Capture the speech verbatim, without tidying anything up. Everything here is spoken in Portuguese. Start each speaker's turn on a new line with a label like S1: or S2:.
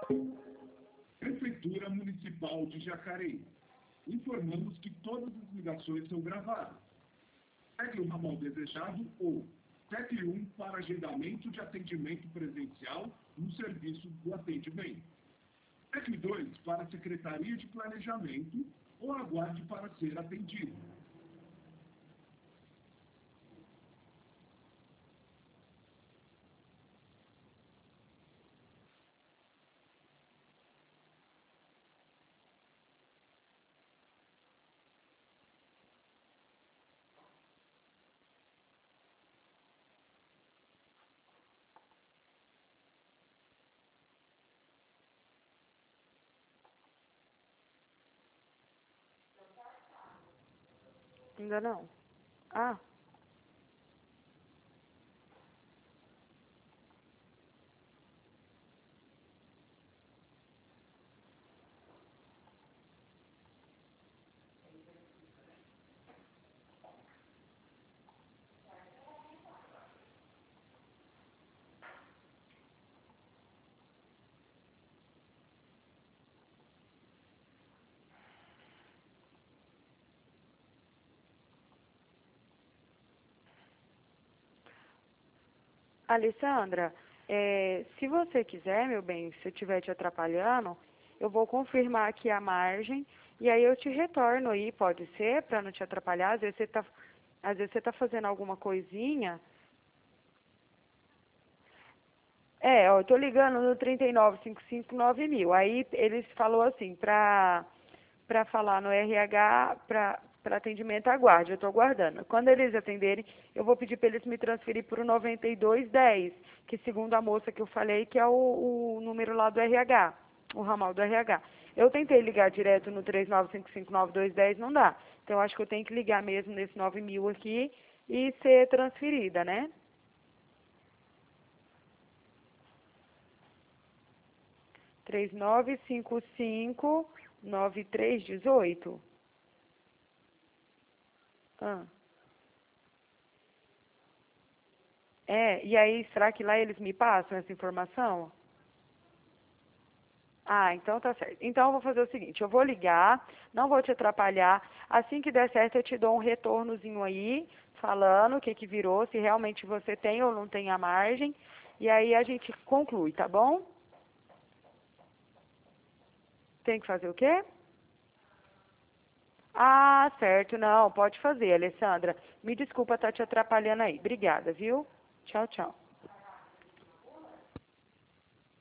S1: Prefeitura Municipal de Jacareí. Informamos que todas as ligações são gravadas. Pegue o ramal desejado ou sete um para agendamento de atendimento presencial no serviço do atendimento. sete dois para a Secretaria de Planejamento ou aguarde para ser atendido.
S2: Ainda não. Ah. Alessandra, é, se você quiser, meu bem, se eu estiver te atrapalhando, eu vou confirmar aqui a margem e aí eu te retorno aí, pode ser, para não te atrapalhar. Às vezes você está às vezes você tá fazendo alguma coisinha. É, ó, eu tô ligando no trinta e nove, cinquenta e cinco, nove mil. Aí eles falou assim, para para falar no R H, para para atendimento, aguarde, eu estou aguardando. Quando eles atenderem, eu vou pedir para eles me transferir para o noventa e dois dez, que segundo a moça que eu falei, que é o, o número lá do R H, o ramal do R H. Eu tentei ligar direto no três nove cinco cinco nove dois um zero, não dá. Então, eu acho que eu tenho que ligar mesmo nesse nove mil aqui e ser transferida, né? três nove cinco cinco nove três um oito. Ah. É, e aí, será que lá eles me passam essa informação? Ah, então tá certo. Então eu vou fazer o seguinte, eu vou ligar, não vou te atrapalhar. Assim que der certo, eu te dou um retornozinho aí, falando o que que virou, se realmente você tem ou não tem a margem. E aí a gente conclui, tá bom? Tem que fazer o quê? Ah, certo, não, pode fazer, Alessandra. Me desculpa estar te atrapalhando aí. Obrigada, viu? Tchau, tchau.